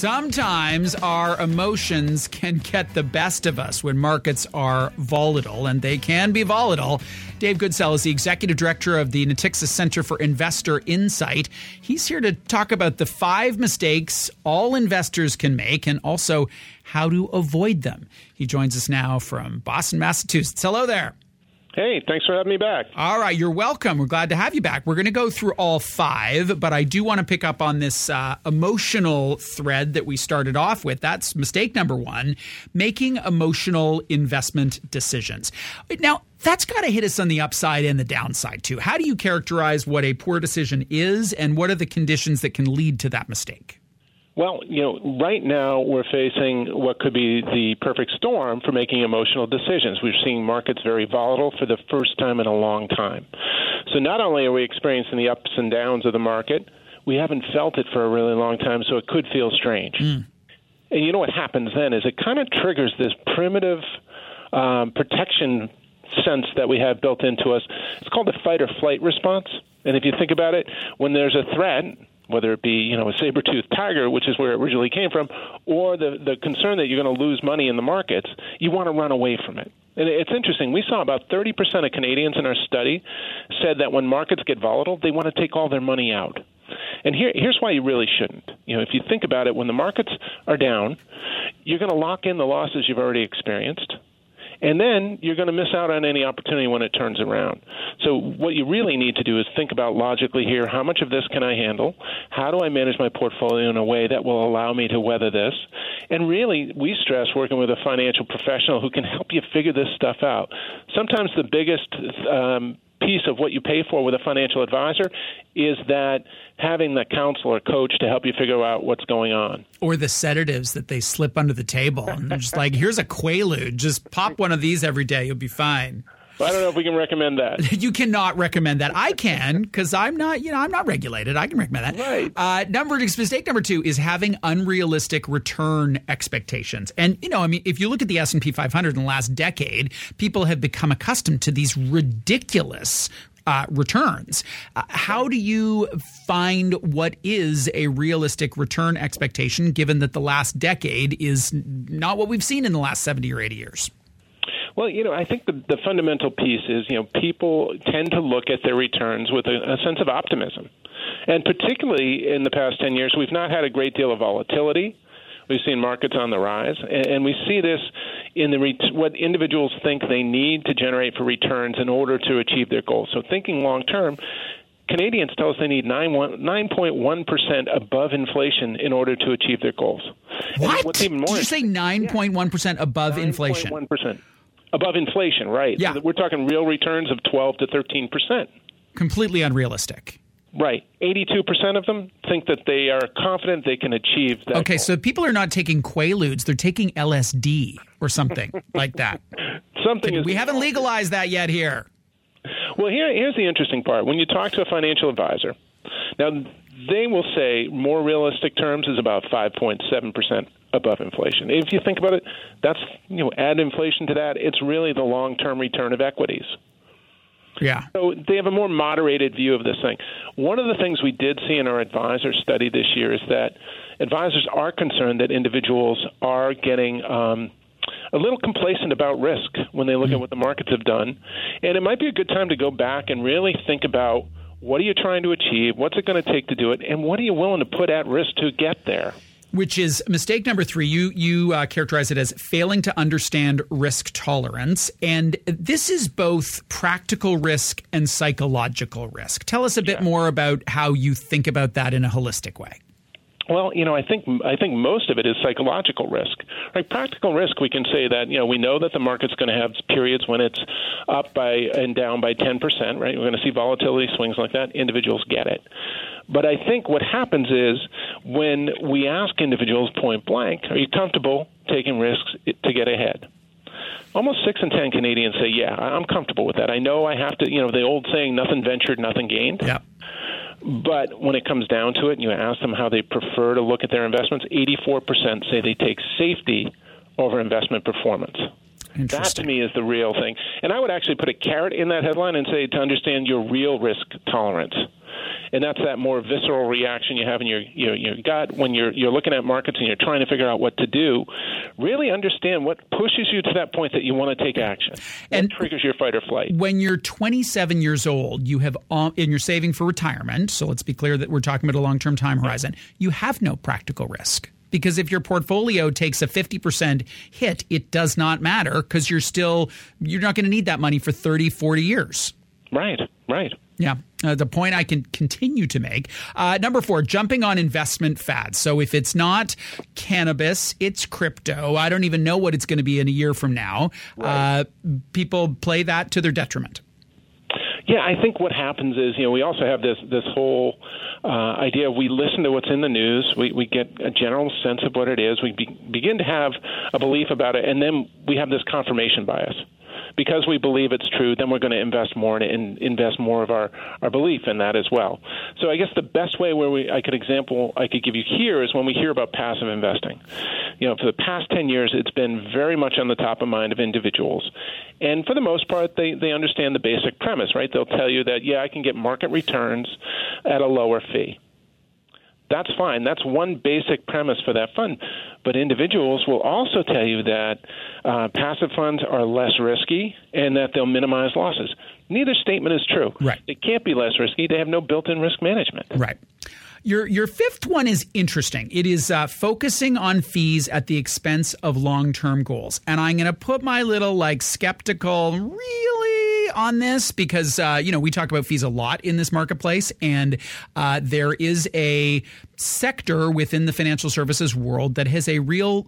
Sometimes our emotions can get the best of us when markets are volatile, and they can be volatile. Dave Goodsell is the executive director of the Natixis Center for Investor Insight. He's here to talk about the 5 mistakes all investors can make and also how to avoid them. He joins us now from Boston, Massachusetts. Hello there. Hey, thanks for having me back. All right, you're welcome. We're glad to have you back. We're going to go through all 5, but I do want to pick up on this emotional thread that we started off with. That's mistake number 1, making emotional investment decisions. Now, that's got to hit us on the upside and the downside, too. How do you characterize what a poor decision is, and what are the conditions that can lead to that mistake? Well, right now we're facing what could be the perfect storm for making emotional decisions. We're seeing markets very volatile for the first time in a long time. So not only are we experiencing the ups and downs of the market, we haven't felt it for a really long time, so it could feel strange. And you know what happens then is it kind of triggers this primitive protection sense that we have built into us. It's called the fight or flight response. And if you think about it, when there's a threat, whether it be, a saber-toothed tiger, which is where it originally came from, or the concern that you're going to lose money in the markets, you want to run away from it. And it's interesting. We saw about 30% of Canadians in our study said that when markets get volatile, they want to take all their money out. And here's why you really shouldn't. If you think about it, when the markets are down, you're going to lock in the losses you've already experienced. And then you're going to miss out on any opportunity when it turns around. So what you really need to do is think about logically here, how much of this can I handle? How do I manage my portfolio in a way that will allow me to weather this? And really, we stress working with a financial professional who can help you figure this stuff out. Sometimes the biggest piece of what you pay for with a financial advisor is that having the counselor coach to help you figure out what's going on. Or the sedatives that they slip under the table. And they're just like, here's a Quaalude. Just pop one of these every day. You'll be fine. Well, I don't know if we can recommend that. You cannot recommend that. I can, because I'm not, I'm not regulated. I can recommend that. Right. Mistake number 2 is having unrealistic return expectations. And, if you look at the S&P 500 in the last decade, people have become accustomed to these ridiculous returns. How do you find what is a realistic return expectation, given that the last decade is not what we've seen in the last 70 or 80 years? Well, I think the fundamental piece is, people tend to look at their returns with a sense of optimism. And particularly in the past 10 years, we've not had a great deal of volatility. We've seen markets on the rise. And we see this in what individuals think they need to generate for returns in order to achieve their goals. So thinking long term, Canadians tell us they need 9.1% above inflation in order to achieve their goals. What? What's even more, did you say 9.1% above inflation? 9.1%. Above inflation, right. Yeah. So we're talking real returns of 12 to 13%. Completely unrealistic. Right. 82% of them think that they are confident they can achieve that Okay, goal. so people are not taking Quaaludes. They're taking LSD or something like that. We haven't legalized that yet here. Well, here's the interesting part. When you talk to a financial advisor, now they will say more realistic terms is about 5.7% above inflation. If you think about it, that's, add inflation to that, it's really the long-term return of equities. Yeah. So they have a more moderated view of this thing. One of the things we did see in our advisor study this year is that advisors are concerned that individuals are getting a little complacent about risk when they look at what the markets have done. And it might be a good time to go back and really think about, what are you trying to achieve? What's it going to take to do it? And what are you willing to put at risk to get there? Which is mistake number 3. You characterize it as failing to understand risk tolerance. And this is both practical risk and psychological risk. Tell us a bit more about how you think about that in a holistic way. Well, I think most of it is psychological risk. Right? Practical risk, we can say that, we know that the market's going to have periods when it's up by and down by 10%, right? We're going to see volatility swings like that. Individuals get it. But I think what happens is when we ask individuals point blank, are you comfortable taking risks to get ahead? Almost 6 in 10 Canadians say, yeah, I'm comfortable with that. I know I have to, the old saying, nothing ventured, nothing gained. Yeah. But when it comes down to it and you ask them how they prefer to look at their investments, 84% say they take safety over investment performance. That, to me, is the real thing. And I would actually put a caret in that headline and say to understand your real risk tolerance. And that's that more visceral reaction you have in your gut when you're looking at markets and you're trying to figure out what to do. Really understand what pushes you to that point that you want to take action. And triggers your fight or flight. When you're 27 years old, you have and you're saving for retirement. So let's be clear that we're talking about a long-term time horizon. You have no practical risk. Because if your portfolio takes a 50% hit, it does not matter because you're not going to need that money for 30, 40 years. Right. Yeah. The point I can continue to make. Number 4, jumping on investment fads. So if it's not cannabis, it's crypto. I don't even know what it's going to be in a year from now. Right. People play that to their detriment. Yeah, I think what happens is, we also have this whole idea. We listen to what's in the news. We get a general sense of what it is. We begin to have a belief about it, and then we have this confirmation bias. Because we believe it's true, then we're going to invest more and invest more of our belief in that as well. So I guess the best way I could give you here is when we hear about passive investing. For the past 10 years, it's been very much on the top of mind of individuals. And for the most part, they understand the basic premise, right? They'll tell you that, I can get market returns at a lower fee. That's fine. That's one basic premise for that fund. But individuals will also tell you that passive funds are less risky and that they'll minimize losses. Neither statement is true. Right. They can't be less risky. They have no built-in risk management. Right. Your fifth one is interesting. It is focusing on fees at the expense of long-term goals. And I'm going to put my little skeptical really on this because, we talk about fees a lot in this marketplace. And there is a sector within the financial services world that has a real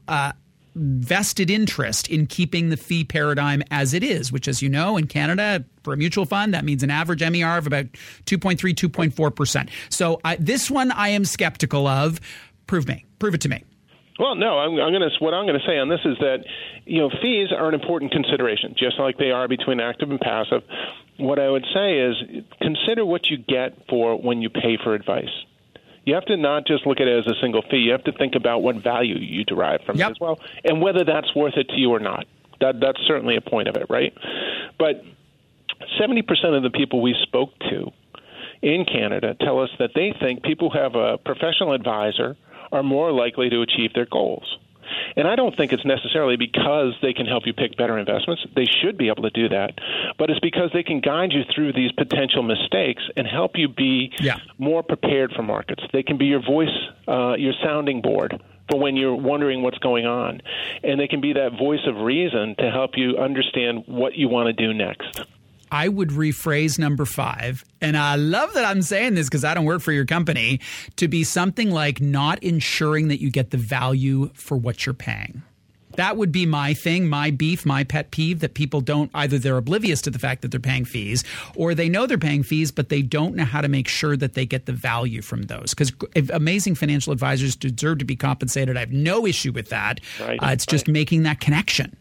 vested interest in keeping the fee paradigm as it is, which, as you know, in Canada, for a mutual fund, that means an average MER of about 2.3, 2.4%. So this one I am skeptical of. Prove it to me. Well, no, what I'm going to say on this is that, fees are an important consideration, just like they are between active and passive. What I would say is consider what you get for when you pay for advice. You have to not just look at it as a single fee. You have to think about what value you derive from it as well, and whether that's worth it to you or not. That's certainly a point of it, right? But 70% of the people we spoke to in Canada tell us that they think people who have a professional advisor are more likely to achieve their goals. And I don't think it's necessarily because they can help you pick better investments. They should be able to do that. But it's because they can guide you through these potential mistakes and help you be more prepared for markets. They can be your voice, your sounding board for when you're wondering what's going on. And they can be that voice of reason to help you understand what you want to do next. I would rephrase number 5, and I love that I'm saying this because I don't work for your company, to be something like not ensuring that you get the value for what you're paying. That would be my thing, my beef, my pet peeve, that people don't, either they're oblivious to the fact that they're paying fees, or they know they're paying fees, but they don't know how to make sure that they get the value from those. Because amazing financial advisors deserve to be compensated. I have no issue with that. Right. It's just making that connection.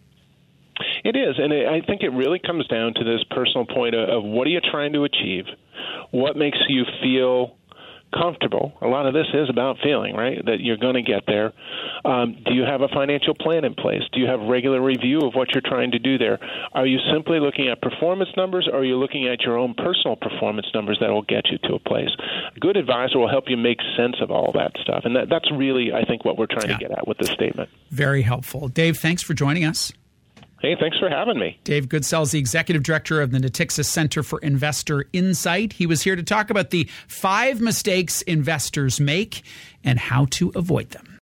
It is, and I think it really comes down to this personal point of what are you trying to achieve? What makes you feel comfortable? A lot of this is about feeling, right, that you're going to get there. Do you have a financial plan in place? Do you have regular review of what you're trying to do there? Are you simply looking at performance numbers, or are you looking at your own personal performance numbers that will get you to a place? A good advisor will help you make sense of all that stuff, and that's really, I think, what we're trying to get at with this statement. Very helpful. Dave, thanks for joining us. Hey, thanks for having me. Dave Goodsell is the Executive Director of the Natixis Center for Investor Insight. He was here to talk about the 5 mistakes investors make and how to avoid them.